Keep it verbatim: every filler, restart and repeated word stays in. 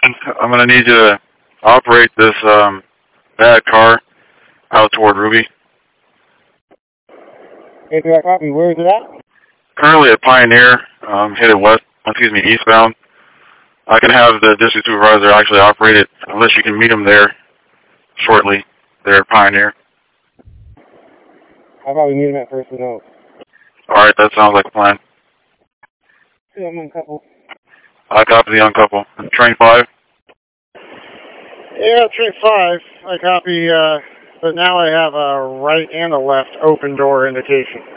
I'm going to need you to operate this um, bad car out toward Ruby. Okay, do I copy? Where is it at? Currently at Pioneer, um, headed west, excuse me, eastbound. I can have the district supervisor actually operate it, unless you can meet him there shortly, there at Pioneer. I'll probably meet him at First and Oak. Alright, that sounds like a plan. See, I'm uncoupled. I copy the uncouple. Train five? Yeah, train five. I copy, uh, but now I have a right and a left open door indication.